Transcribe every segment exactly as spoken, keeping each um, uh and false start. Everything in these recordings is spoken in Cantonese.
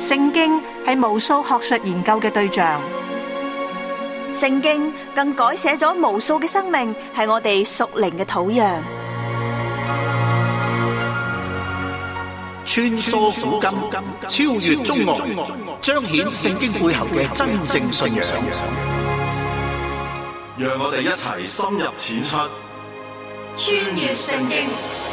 聖經係無數學術研究嘅對象， 聖經更改寫咗無數嘅生命，係我哋屬靈嘅土壤。 穿梭古今，超越中外，彰顯聖經背後嘅真正信仰。 讓我哋一齊深入淺出， 穿越聖經。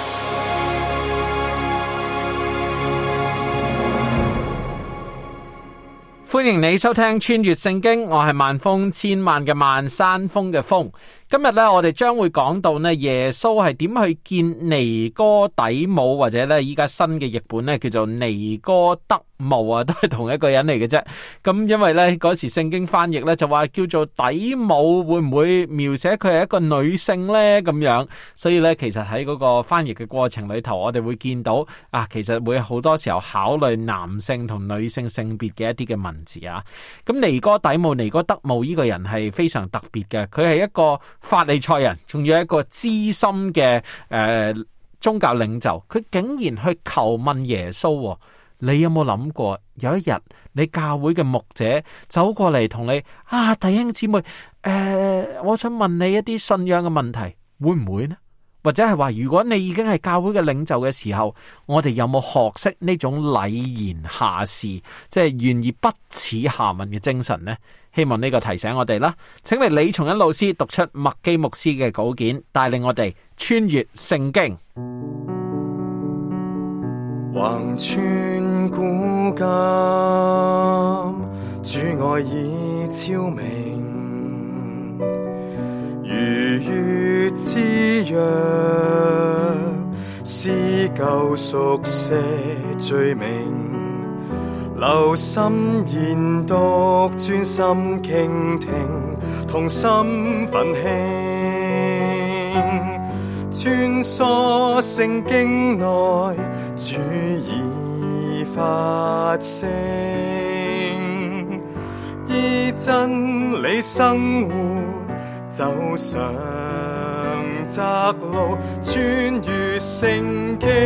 歡迎你收聽穿越聖經，我係萬峰千萬嘅萬山峰嘅峰。今日咧，我哋將會講到咧耶穌係點去見尼哥底母，或者咧依家新嘅譯本咧叫做尼哥德慕啊，都係同一個人嚟嘅啫。咁因為咧嗰時聖經翻譯咧就話叫做底母，會唔會描寫佢係一個女性咧咁樣？所以咧其實喺嗰個翻譯嘅過程裏頭，我哋會見到啊，其實會好多時候考慮男性同女性性別嘅一啲嘅文字啊。咁尼哥底母、尼哥德慕呢個人係非常特別嘅，佢係一個法利賽人，仲要一個資深嘅誒、呃、宗教領袖，佢竟然去求問耶穌。你有冇諗過有一日你教會嘅牧者走過嚟同你啊，弟兄姊妹，誒、呃，我想問你一啲信仰嘅問題，會唔會呢？或者係話，如果你已經係教會嘅領袖嘅時候，我哋有冇學識呢種禮賢下士，即係願意不恥下問嘅精神呢？希望呢個提醒我哋啦。請嚟李松恩老師讀出麥基牧師嘅稿件，帶領我哋穿越聖經。 橫穿古今，主愛已超明，如月之約，撕舊熟寫罪名，留心研讀，專心傾聽，同心奮興，穿梭聖經內，主已發聲，依真理生活，走上窄路，穿越聖經。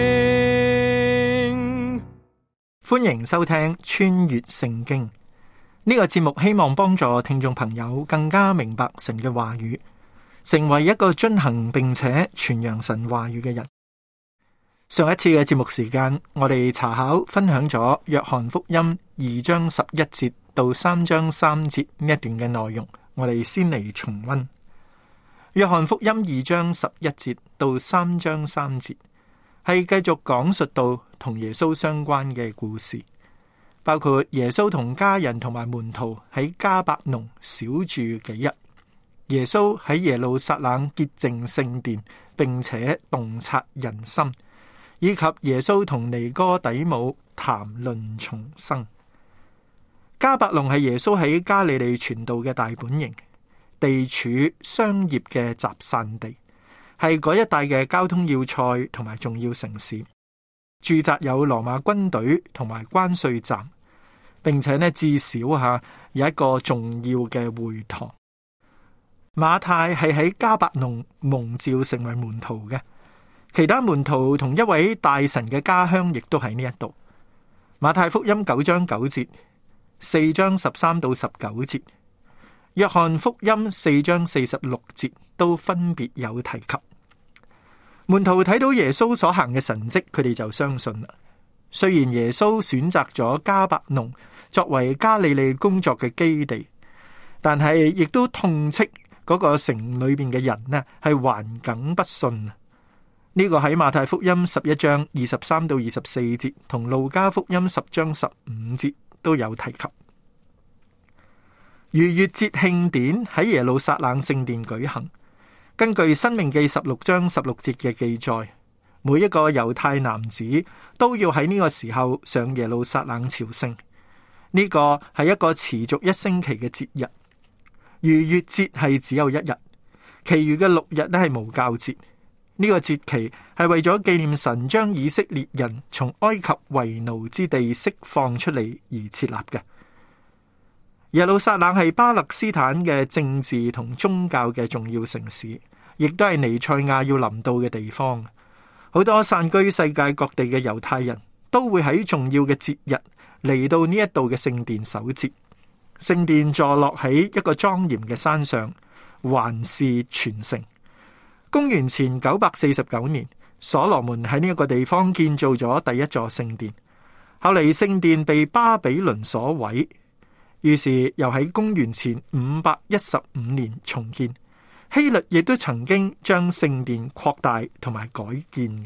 歡迎收聽穿越聖經呢個節目，希望幫助聽眾朋友更加明白神嘅話語，成為一個遵行並且傳揚神話語嘅人。上一次嘅節目時間，我哋查考分享咗約翰福音二章十一節到三章三節呢一段嘅內容，我哋先嚟重溫。約翰福音二章十一節到三章三節係繼續講述到同耶穌相關嘅故事，包括耶穌同家人同埋門徒喺迦百農小住幾日，耶穌喺耶路撒冷潔淨聖殿，並且洞察人心，以及耶穌同尼哥底母談論重生。迦百農係耶穌喺加利利傳道嘅大本營，地處商業嘅集散地，係嗰一帶嘅交通要塞同埋重要城市，駐紮有羅馬軍隊同埋關稅站，並且呢至少吓有一個重要嘅會堂。馬太係喺迦百農蒙召成為門徒嘅，其他門徒同一位大臣嘅家鄉亦都喺呢一度。馬太福音九章九節，四章十三到十九節，約翰福音四章四十六節都分別有提及。門徒睇到耶穌所行嘅神蹟，佢哋就相信啦。雖然耶穌選擇咗迦百農作為加利利工作嘅基地，但係亦都痛斥嗰個城裏邊嘅人呢係頑梗不信。呢、這個喺馬太福音十一章二十三到二十四節同路加福音十章十五節都有提及。逾越節慶典喺耶路撒冷聖殿舉行。根據申命記十六章十六節嘅記載，每一個猶太男子都要喺呢個時候上耶路撒冷朝聖。呢、這個係一個持續一星期嘅節日。逾越節係只有一日，其餘嘅六日呢係無酵節。呢、這個節期係為咗紀念神將以色列人從埃及為奴之地釋放出嚟而設立嘅。耶路撒冷係巴勒斯坦嘅政治同宗教嘅重要城市，亦都係彌賽亞要臨到嘅地方。好多散居世界各地嘅猶太人都會喺重要嘅節日嚟到呢一度嘅聖殿守節。聖殿坐落喺一個莊嚴嘅山上，環視全城。公元前九百四十九年，所羅門喺呢一個地方建造咗第一座聖殿。後嚟聖殿被巴比倫所毀，於是又喺公元前五百一十五年重建。希律亦都曾經將聖殿擴大同埋改建嘅。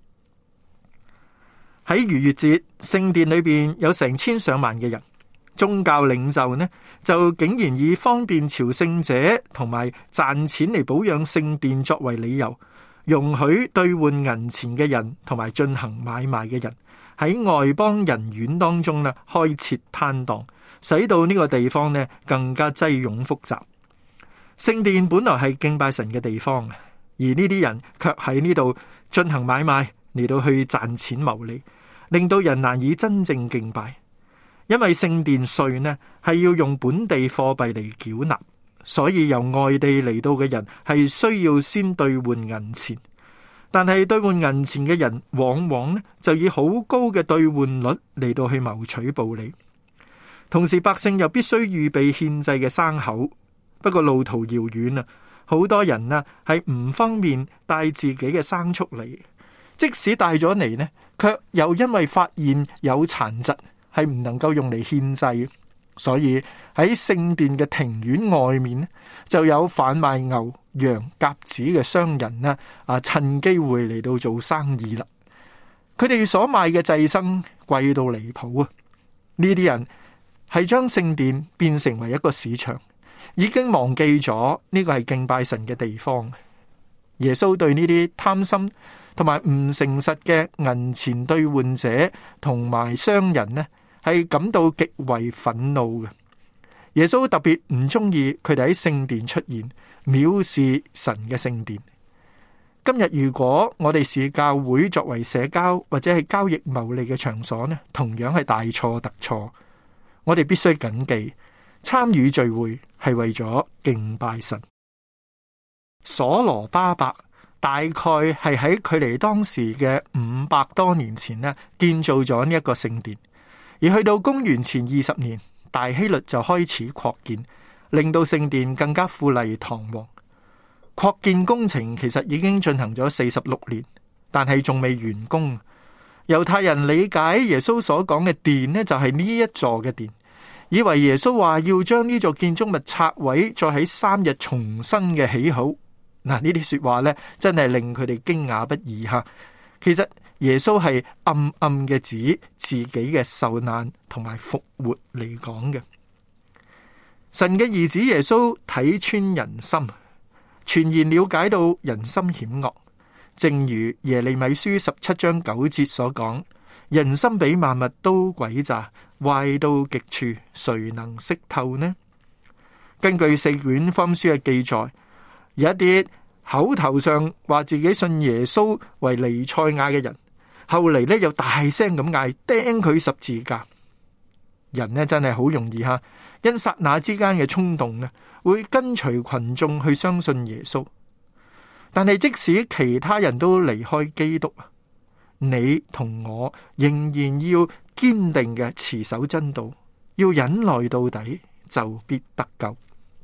喺逾越節，聖殿裏邊有成千上萬嘅人。宗教領袖呢，就竟然以方便朝聖者同埋賺錢嚟保養聖殿作為理由，容許兌換銀錢嘅人同埋進行買賣嘅人喺外邦人院當中呢開設攤檔，使到呢個地方呢更加擠擁複雜。聖殿本來係敬拜神嘅地方，而呢啲人卻喺呢度進行買賣嚟到去賺錢牟利，令到人難以真正敬拜。因為聖殿稅呢係要用本地貨幣嚟繳納，所以由外地嚟到嘅人係需要先兌換銀錢。但係兌換銀錢嘅人往往呢就以好高嘅兌換率嚟到去謀取暴利。同時百姓又必須預備獻祭嘅牲口，不過路途遙遠啊，好多人啊係唔方便帶自己嘅牲畜嚟，即使帶咗嚟呢，卻又因為發現有殘疾，係唔能夠用嚟獻祭，所以喺聖殿嘅庭院外面就有販賣牛、羊、鴿子嘅商人呢啊，趁機會嚟到做生意啦。佢哋所賣嘅祭牲貴到離譜啊！呢啲人係將聖殿變成為一個市場，已經忘記咗呢個係敬拜神嘅地方。耶穌對呢啲貪心同埋唔誠實嘅銀錢兌換者同埋商人呢，係感到極為憤怒嘅。耶穌特別唔中意佢哋喺聖殿出現，藐視神嘅聖殿。今日如果我哋視教會作為社交或者係交易牟利嘅場所呢，同樣係大錯特錯。我哋必須謹記，參與聚會係為咗敬拜神。所羅巴伯大概係喺距離當時嘅五百多年前呢，建造咗呢一個聖殿。而去到公元前二十年，大希律就開始擴建，令到聖殿更加富麗堂皇。擴建工程其實已經進行咗四十六年，但係仲未完工。猶太人理解耶穌所講嘅殿呢，就係呢一座嘅殿，以為耶穌話要將呢座建築物拆毀，再喺三日重新嘅起好。嗱，呢啲說話呢，真係令佢哋驚訝不已吓。其實耶穌係暗暗嘅指自己嘅受難同埋復活嚟講嘅。神嘅兒子耶穌睇穿人心，全然了解到人心險惡。正如耶利米書十七章九節所講，人心比萬物都詭詐，壞到極處，誰能識透呢？根據四卷福音書嘅記載，有一啲口頭上話自己信耶穌為彌賽亞嘅人，後嚟咧又大聲咁嗌釘佢十字架。人呢真係好容易吓，因剎那之間嘅衝動呢，會跟隨群眾去相信耶穌。但係即使其他人都離開基督，你同我仍然要堅定嘅持守真道，要忍耐到底，就必得救。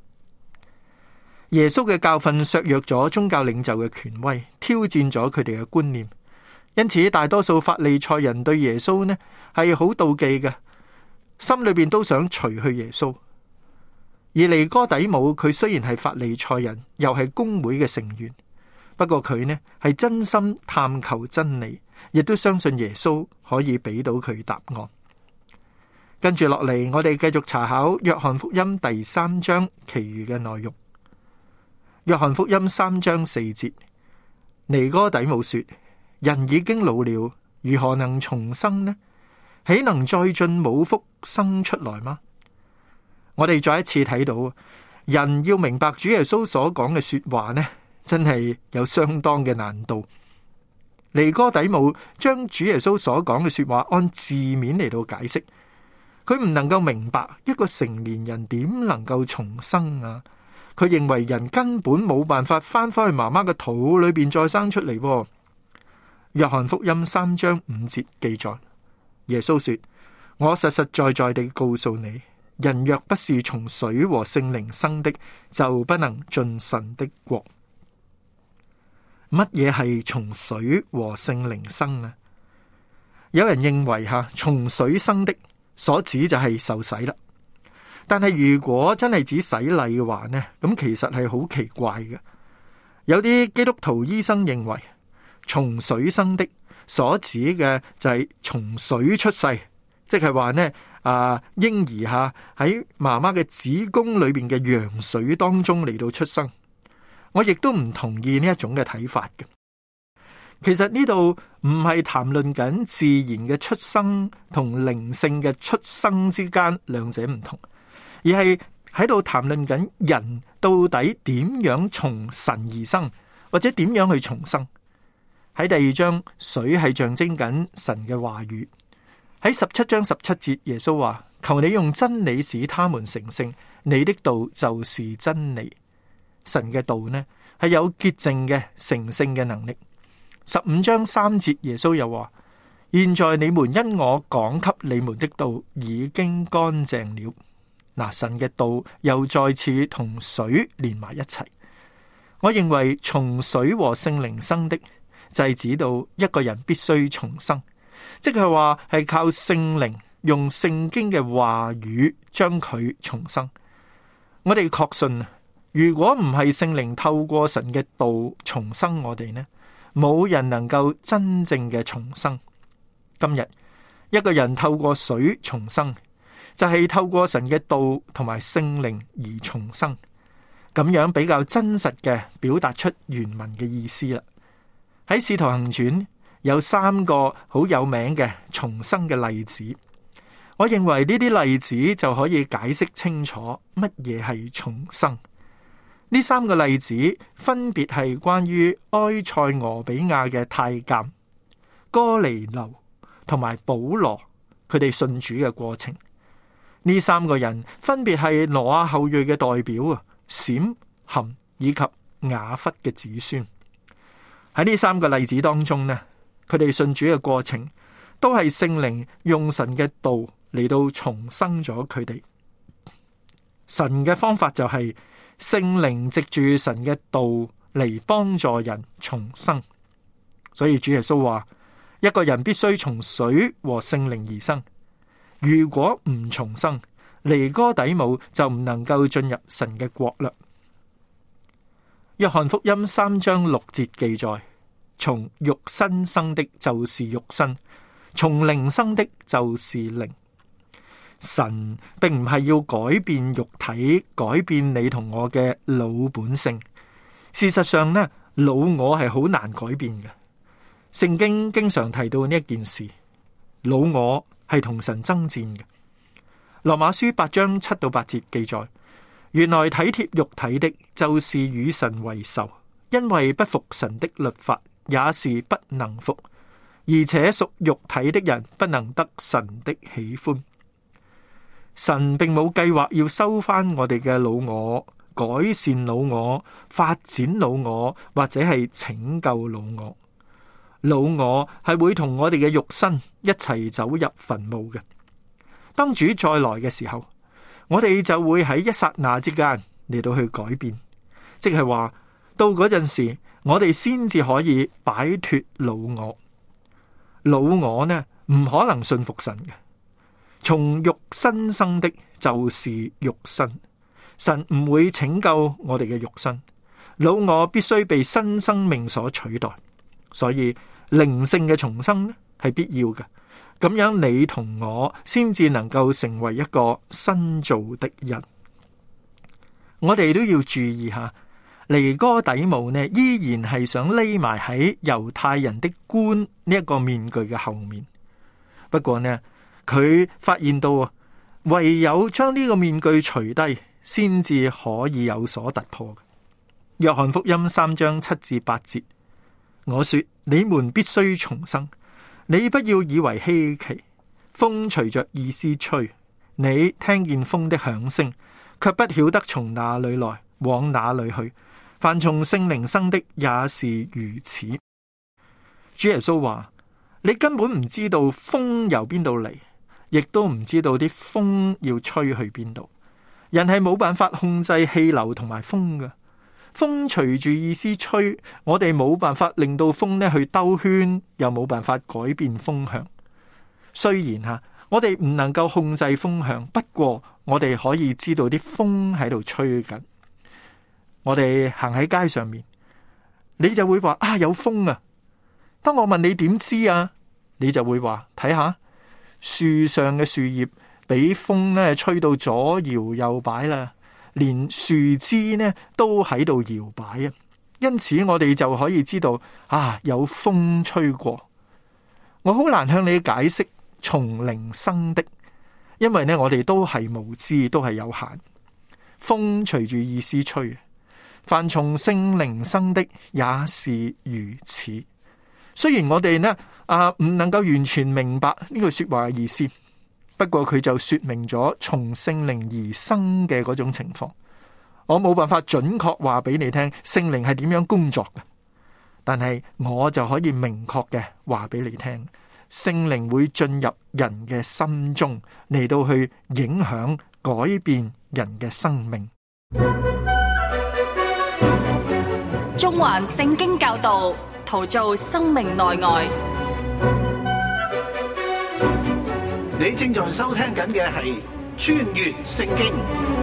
耶穌嘅教訓削弱咗宗教領袖嘅權威，挑戰咗佢哋嘅觀念，因此大多數法利賽人對耶穌呢係好妒忌嘅，心裏邊都想除去耶穌。而尼哥底母佢雖然係法利賽人，又係公會嘅成員，不過佢呢係真心探求真理，亦都相信耶穌可以俾到佢答案。跟住落嚟，我哋繼續查考約翰福音第三章其餘嘅內容。約翰福音三章四節，尼哥底母說：人已經老了，如何能重生呢？豈能再進母腹生出來嗎？我哋再一次睇到，人要明白主耶穌所講嘅說話呢，真係有相當嘅難度。尼哥底母將主耶穌所講嘅說話按字面嚟到解釋，佢唔能夠明白一個成年人點能夠重生啊！佢認為人根本冇辦法翻返去媽媽嘅肚裏邊再生出嚟。約翰福音三章五節記載： 耶穌說：我實實在在地告訴你，人若不是從水和聖靈生的，就不能進神的國。乜嘢係從水和聖靈生啊？有人認為吓，從水生的所指就係受洗啦。但係如果真係指洗禮嘅話呢，咁其實係好奇怪嘅。有啲基督徒醫生認為，從水生的所指嘅就係從水出世，即係話呢啊嬰兒吓喺媽媽嘅子宮裏邊嘅羊水當中嚟到出生。我亦都唔同意呢一種嘅睇法嘅。其實呢度唔係談論緊自然嘅出生同靈性嘅出生之間兩者唔同，而係喺度談論緊人到底點樣從神而生，或者點樣去重生。喺第二章，水係象徵緊神嘅話語。喺十七章十七節，耶穌話：求你用真理使他們成聖，你的道就是真理。神嘅道呢係有潔淨嘅成聖嘅能力。十五章三節，耶穌又話：現在你們因我講給你們的道已經乾淨了。嗱，神嘅道又再次同水連埋一齊。我認為從水和聖靈生的就係指到一個人必須重生，即係話係靠聖靈用聖經嘅話語將佢重生。我哋確信，如果唔係聖靈透過神嘅道重生我哋呢，冇人能夠真正嘅重生。今日一個人透過水重生，就係透過神嘅道同埋聖靈而重生，咁樣比較真實嘅表達出原文嘅意思啦。喺使徒行傳有三個好有名嘅重生嘅例子，我認為呢啲例子就可以解釋清楚乜嘢係重生。呢三個例子分別係關於埃塞俄比亞嘅太監、哥尼流同埋保羅，佢哋信主嘅過程。呢三個人分別係挪亞後裔嘅代表啊，閃、含以及雅弗嘅子孫。喺呢三個例子當中呢，佢哋信主嘅過程都係聖靈用神嘅道嚟到重生咗佢哋。神嘅方法就係聖靈藉住神嘅道嚟幫助人重生。所以主耶穌話，一個人必須從水和聖靈而生。如果唔重生，尼哥底母就唔能夠進入神嘅國啦。約翰福音三章六節記載：從肉身生的就是肉身，從靈生的就是靈。神並唔係要改變肉體，改變你同我嘅老本性。事實上呢，老我係好難改變嘅。聖經經常提到呢一件事，老我係同神爭戰嘅。羅馬書八章七到八節記載：原來體貼肉體的，就是與神為仇，因為不服神的律法，也是不能服，而且屬肉體的人不能得神的喜歡。神並冇計劃要收翻我哋嘅老我，改善老我，發展老我，或者係拯救老我。老我係會同我哋嘅肉身一齊走入墳墓嘅。當主再來嘅時候，我哋就會喺一剎那之間嚟到去改變，即係話到嗰陣時，我哋先至可以擺脫老我。老我呢，唔可能信服神嘅。從肉身生的就是肉身，神唔會拯救我哋嘅肉身，老我必須被新生命所取代。所以靈性嘅重生呢係必要嘅，咁樣你同我先至能夠成為一個新造的人。我哋都要注意下，尼哥底母呢依然係想匿埋喺猶太人的官呢一個面具嘅後面。不過呢，佢發現到唯有將呢個面具除低，先至可以有所突破。約翰福音三章七至八節，我說你們必須重生，你不要以為稀奇。風隨着意思吹，你聽見風的響聲，卻不曉得從哪裏來，往哪裏去。凡從聖靈生的也是如此。主耶穌話： 你根本唔知道風由邊度嚟，亦都唔知道啲風要吹去邊度。人係冇辦法控制氣流同埋風㗎，風隨住意思吹，我哋冇辦法令到風呢去兜圈，又冇辦法改變風向。雖然吓我哋唔能夠控制風向，不過我哋可以知道啲風喺度吹緊。我哋行喺街上面，你就會話啊，有風啊。當我問你點知啊，你就會話睇下樹上嘅樹葉俾風咧吹到左搖右擺啦，連樹枝呢都喺度搖擺啊。因此我哋就可以知道啊，有風吹過。我好難向你解釋從零生的，因為呢我哋都係無知，都係有限。風隨住意思吹，凡從聖靈生的也是如此。雖然我哋呢啊唔能夠完全明白呢句說話嘅意思，不過佢就說明咗從聖靈而生嘅嗰種情況。我冇辦法準確話俾你聽聖靈係點樣工作嘅，但係我就可以明確嘅話俾你聽，聖靈會進入人嘅心中，嚟到去影響改變人嘅生命。 中環聖經教導，陶造生命內外。 你正在收聽緊嘅係穿越聖經。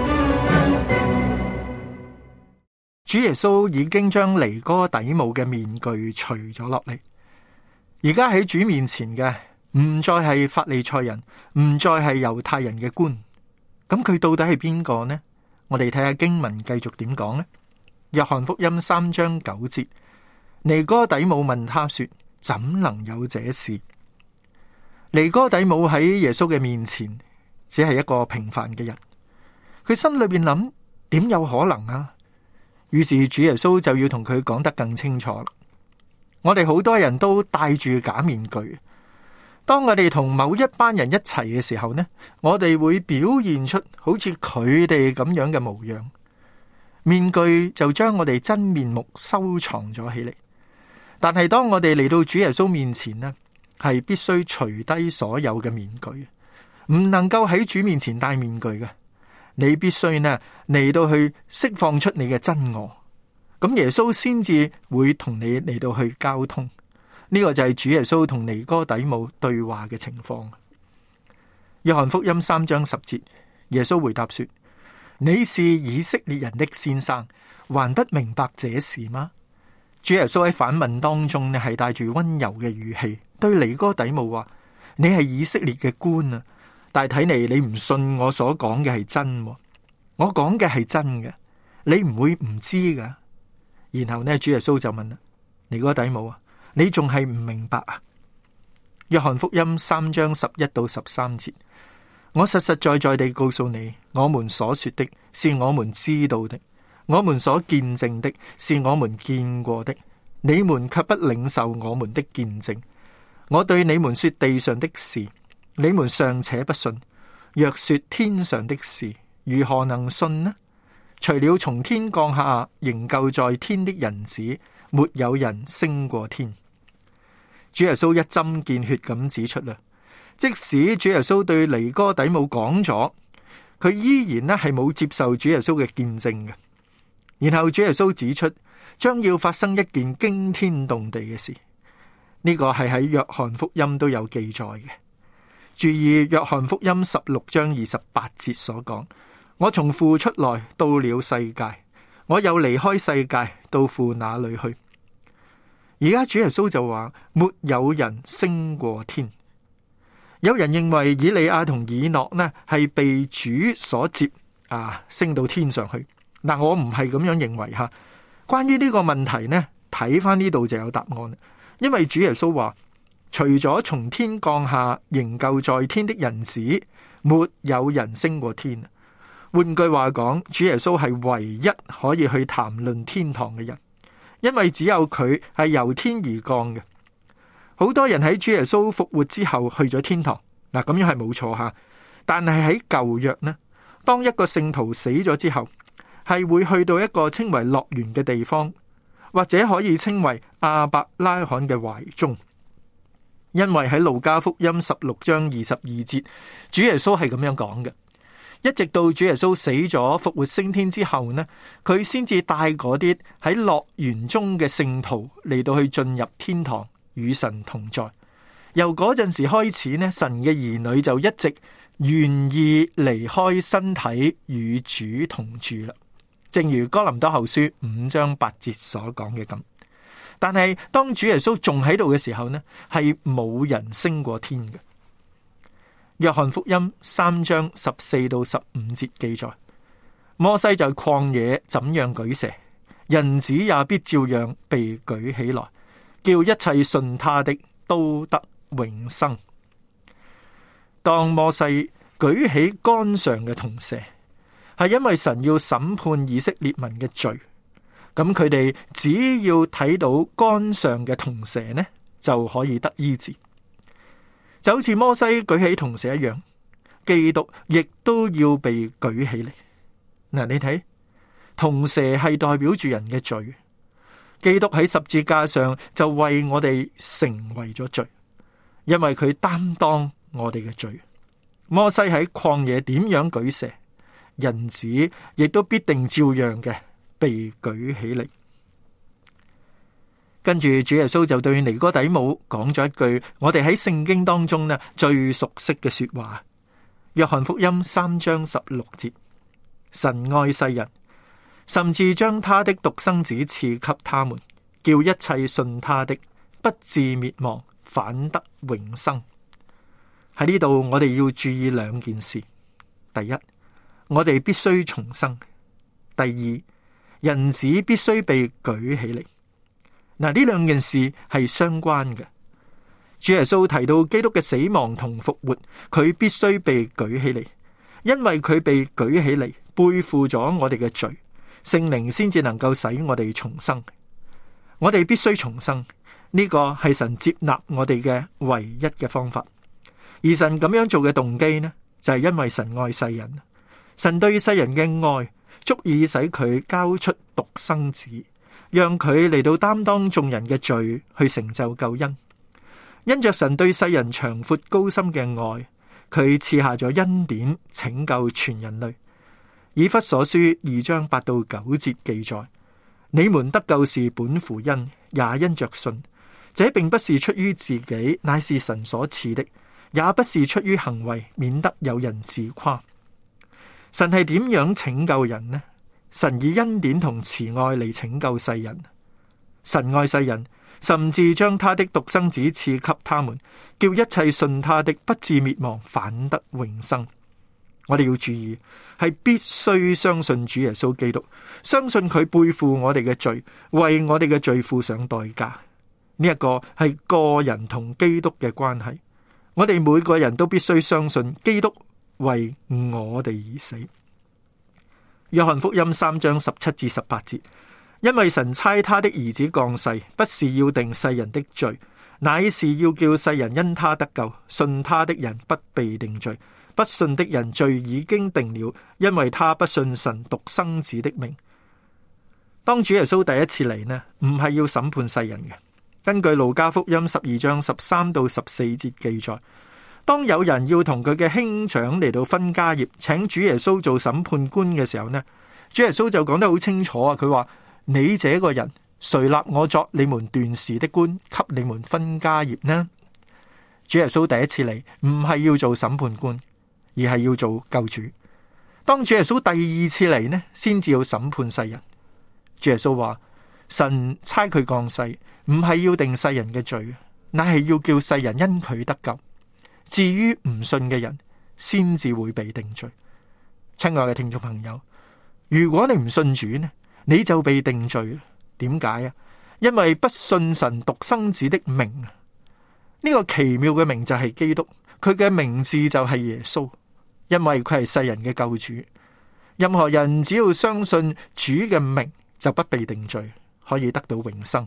主耶穌已經將尼哥底母嘅面具除咗落嚟，而家喺主面前嘅唔再係法利賽人，唔再係猶太人嘅官，咁佢到底係邊個呢？我哋睇下經文繼續點講呢？約翰福音三章九節，尼哥底母問他說：怎能有這事？尼哥底母喺耶穌嘅面前只係一個平凡嘅人，佢心裏邊諗，點有可能啊？於是主耶穌就要同佢講得更清楚啦。我哋好多人都戴住假面具，當我哋同某一班人一齊嘅時候呢，我哋會表現出好似佢哋咁樣嘅模樣，面具就將我哋真面目收藏咗起嚟。但係當我哋嚟到主耶穌面前呢，係必須除低所有嘅面具，唔能夠喺主面前戴面具嘅。你必須呢嚟到去釋放出你嘅真我，咁耶穌先至會同你嚟到去交通。呢、這個就係主耶穌同尼哥底母對話嘅情況。約翰福音三章十節，耶穌回答說：你是以色列人的先生，還不明白這事嗎？主耶穌喺反問當中呢，係帶住溫柔嘅語氣對尼哥底母話：你係以色列嘅官啊！但係睇嚟你唔信我所講嘅係真，我講嘅係真嘅，你唔會唔知噶。然後呢，主耶穌就問啦：尼哥底母啊，你仲係唔明白啊？約翰福音三章十一到十三節，我實實在在地告訴你，我們所說的是我們知道的，我們所見證的是我們見過的，你們卻不領受我們的見證。我對你們說地上的事，你們尚且不信，若說天上的事，如何能信呢？除了從天降下仍舊在天的人子，沒有人升過天。主耶穌一針見血咁指出啦，即使主耶穌對尼哥底母講咗，佢依然咧係冇接受主耶穌嘅見證嘅。然後主耶穌指出，將要發生一件驚天動地嘅事，呢、這個係喺約翰福音都有記載嘅。注意約翰福音十六章二十八節所講：我從父出來到了世界，我又離開世界到父那裏去。而家主耶穌就話：沒有人升過天。有人認為以利亞同以諾呢係被主所接啊，升到天上去。嗱，我唔係咁樣認為吓。關於呢個問題呢，睇翻呢度就有答案。因為主耶穌話：除咗從天降下仍舊在天的人子，沒有人升過天。換句話講，主耶穌係唯一可以去談論天堂嘅人，因為只有佢係由天而降嘅。好多人喺主耶穌復活之後去咗天堂，嗱，咁樣係冇錯吓。但係喺舊約呢，當一個聖徒死咗之後，係會去到一個稱為樂園嘅地方，或者可以稱為亞伯拉罕嘅懷中。 因為喺路加福音十六章二十二節，主耶穌係咁樣講嘅。一直到主耶穌死咗復活升天之後呢，佢先至帶嗰啲喺樂園中嘅聖徒嚟到去進入天堂與神同在。由嗰陣時開始呢，神嘅兒女就一直願意離開身體與主同住啦。正如哥林多後書五章八節所講嘅咁。但係當主耶穌仲喺度嘅時候呢，係冇人升過天嘅。約翰福音三章十四到十五節記載，摩西在曠野怎樣舉蛇，人子也必照樣被舉起來，叫一切信他的都得永生。當摩西舉起杆上嘅銅蛇，係因為神要審判以色列民嘅罪，咁佢哋只要睇到杆上嘅銅蛇呢，就可以得醫治。就好似摩西舉起銅蛇一樣，基督亦都要被舉起嚟。嗱，你睇，銅蛇係代表住人嘅罪，基督喺十字架上就為我哋成為咗罪，因為佢擔當我哋嘅罪。摩西喺曠野點樣舉蛇，人子亦都必定照樣嘅被舉起嚟。跟住主耶穌就對尼哥底母講咗一句我哋喺聖經當中呢最熟悉嘅說話。約翰福音三章十六節，神愛世人，甚至將他的獨生子賜給他們，叫一切信他的不至滅亡，反得永生。喺呢度我哋要注意兩件事。第一，我哋必須重生。第二，人子必須被舉起嚟。嗱，呢兩件事係相關嘅。主耶穌提到基督嘅死亡同復活，佢必須被舉起嚟，因為佢被舉起嚟，背負咗我哋嘅罪，聖靈先至能夠使我哋重生。我哋必須重生，呢個係神接納我哋嘅唯一嘅方法。而神咁樣做嘅動機呢，就係因為神愛世人，神對世人嘅愛足以使佢交出獨生子，讓佢嚟到擔當眾人嘅罪，去成就救恩。因着神對世人長闊高深嘅愛，佢賜下咗恩典，拯救全人類。以弗所書二章八到九節記載：你們得救是本乎恩，也因着信。這並不是出於自己，乃是神所賜的，也不是出於行為，免得有人自誇。神係點樣拯救人呢？神以恩典同慈愛嚟拯救世人。神愛世人，甚至將他的獨生子賜給他們，叫一切信他的不至滅亡，反得永生。我哋要注意，係必須相信主耶穌基督，相信佢背負我哋嘅罪，為我哋嘅罪付上代價。呢一個係個人同基督嘅關係。我哋每個人都必須相信基督為我哋而死。約翰福音三章十七至十八節，因為神差他的兒子降世，不是要定世人的罪，乃是要叫世人因他得救。信他的人不被定罪，不信的人罪已經定了，因為他不信神獨生子的名。當主耶穌第一次嚟呢，唔係要審判世人嘅。根據路加福音十二章十三到十四節記載，當有人要同佢嘅兄長嚟到分家業，請主耶穌做審判官嘅時候呢，主耶穌就講得好清楚啊！佢話：你這個人，誰立我作你們斷事的官，給你們分家業呢？主耶穌第一次嚟，唔係要做審判官，而係要做救主。當主耶穌第二次嚟呢，先至要審判世人。主耶穌話：神差佢降世，唔係要定世人嘅罪，乃係要叫世人因佢得救。至於唔信嘅人，先至會被定罪。親愛嘅聽眾朋友，如果你唔信主呢，你就被定罪。點解啊？因為不信神獨生子的名啊！呢個奇妙嘅名就係基督，佢嘅名字就係耶穌，因為佢係世人嘅救主。任何人只要相信主嘅名，就不被定罪，可以得到永生。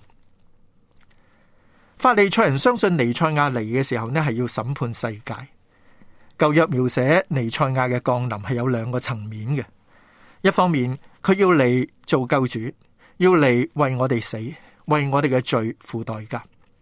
法利賽人相信彌賽亞嚟嘅時候呢，係要審判世界。舊約描寫彌賽亞嘅降臨係有兩個層面嘅，一方面佢要嚟做救主，要嚟為我哋死，為我哋嘅罪付代價。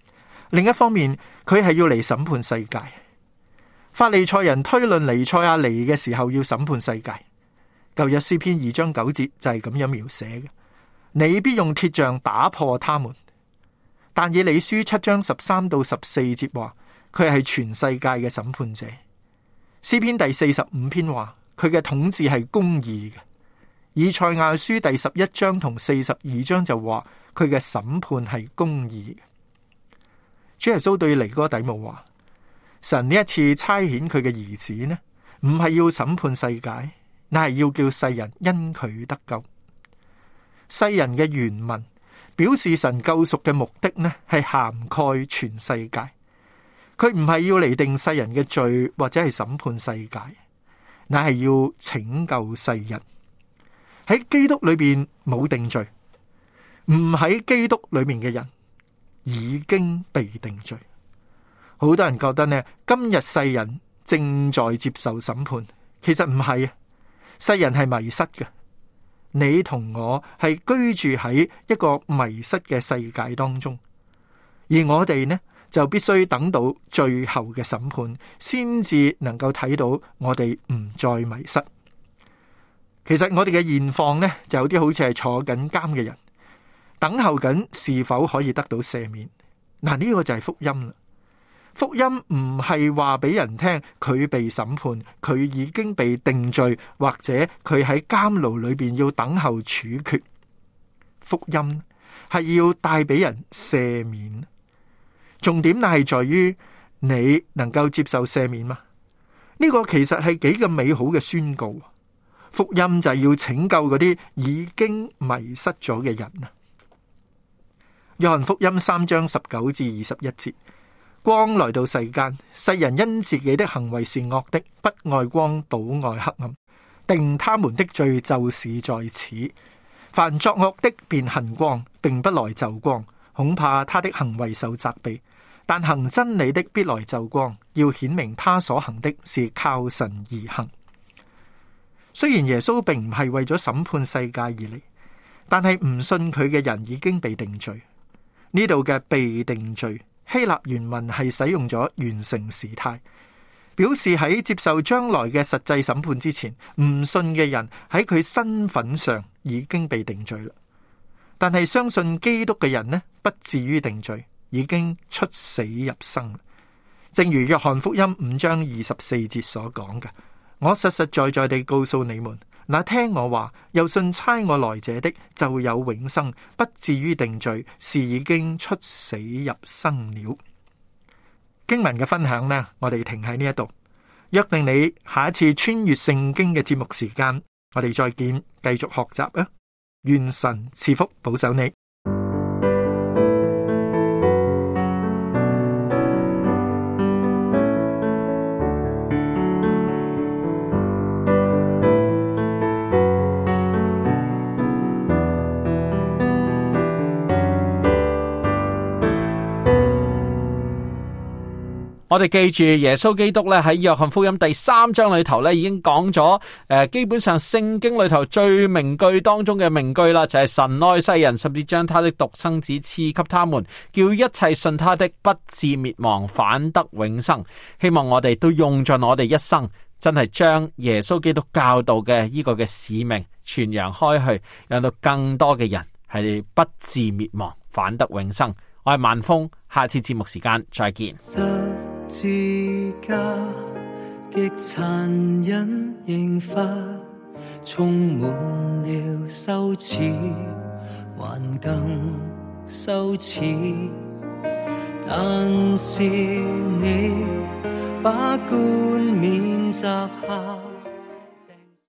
另一方面，佢係要嚟審判世界。法利賽人推論彌賽亞嚟嘅時候要審判世界。舊約詩篇二章九節就係咁樣描寫嘅：你必用鐵杖打破他們。但以理書七章十三到十四節話，佢係全世界嘅審判者。詩篇第四十五篇話，佢嘅統治係公義嘅。以賽亞書第十一章同四十二章就話，佢嘅審判係公義嘅。主耶穌對尼哥底母話，神呢一次差遣佢嘅兒子呢，唔係要審判世界，乃係要叫世人因佢得救。世人嘅原文表示神救贖嘅目的呢，係涵蓋全世界。佢唔係要嚟定世人嘅罪，或者係審判世界，乃係要拯救世人。喺基督裏邊冇定罪，唔喺基督裏面嘅人已經被定罪。好多人覺得呢，今日世人正在接受審判，其實唔係啊，世人係迷失嘅。你同我係居住喺一個迷失嘅世界當中，而我哋呢就必須等到最後嘅審判，先至能夠睇到我哋唔再迷失。其實我哋嘅現況呢，就有啲好似係坐緊監嘅人，等候緊是否可以得到赦免。嗱，呢個就係福音啦。福音唔係話俾人聽佢被審判，佢已經被定罪，或者佢喺監牢裏邊要等候處決。福音係要帶俾人赦免，重點係在於你能夠接受赦免嗎？呢個其實係幾咁美好嘅宣告。福音就係要拯救嗰啲已經迷失咗嘅人啊！約翰福音三章十九至二十一節。光來到世間，世人因自己的行為是惡的，不愛光，倒愛黑暗，定他們的罪就是在此。凡作惡的便恨光，並不來就光，恐怕他的行為受責備。但行真理的必來就光，要顯明他所行的是靠神而行。雖然耶穌並唔係為咗審判世界而嚟，但係唔信佢嘅人已經被定罪。呢度嘅被定罪，希臘原文係使用咗完成時態，表示喺接受將來嘅實際審判之前，唔信嘅人喺佢身份上已經被定罪啦。但係相信基督嘅人呢，不至於定罪，已經出死入生。正如約翰福音五章二十四節所講嘅，我實實在在地告訴你們，那聽我話又信差我來者的，就有永生，不至於定罪，是已經出死入生了。經文嘅分享呢，我哋停喺呢一度，約定你下一次穿越聖經嘅節目時間，我哋再見，繼續學習啊！願神賜福保守你。 我哋記住耶穌基督咧喺約翰福音第三章裏頭咧已經講咗誒，基本上聖經裏頭最名句當中嘅名句啦，就係神愛世人，甚至將他的獨生子賜給他們，叫一切信他的不至滅亡，反得永生。希望我哋都用盡我哋一生，真係將耶穌基督教導嘅呢個嘅使命傳揚開去，讓到更多嘅人係不至滅亡，反得永生。我係萬峰，下次節目時間再見。 自家極殘忍刑罰，充滿了羞恥，還更羞恥。但是你把冠冕摘下。